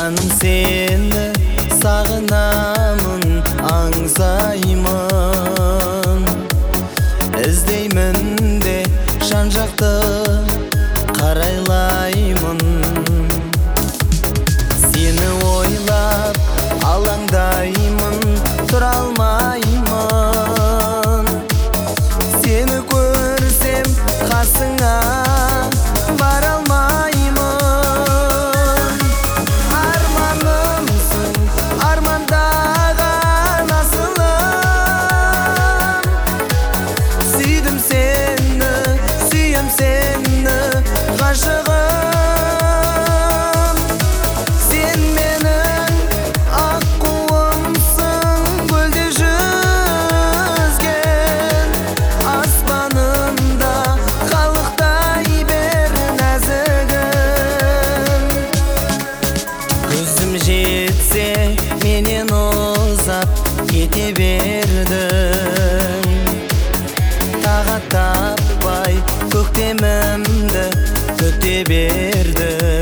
Жаным сені сағынамын, аңсаймын. Іздеймін де жан жақты қарайлаймын. Сені ойлап алаңдаймын, тұра алмаймын. Сені көрсем қасыңа бара алмаймын. Арманымсың, армандаған асылым. Сүйдім сені, сүйем сені, ғашығым. Сен менің аққуымсың, көлде жүзген. Аспанымда қалықтай бер нәзігім. Көзім жетсе менен ұзап кете бердің. Тағат таппай көктемімді күте бердің.